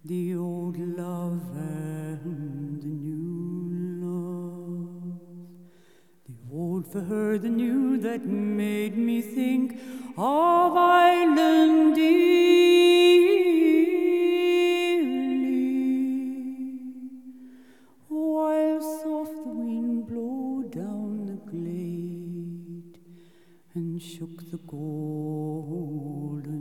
the old love and the new love, the old for her, the new that made me think of Ireland dearly, while soft the wind blew down the glade and shook the golden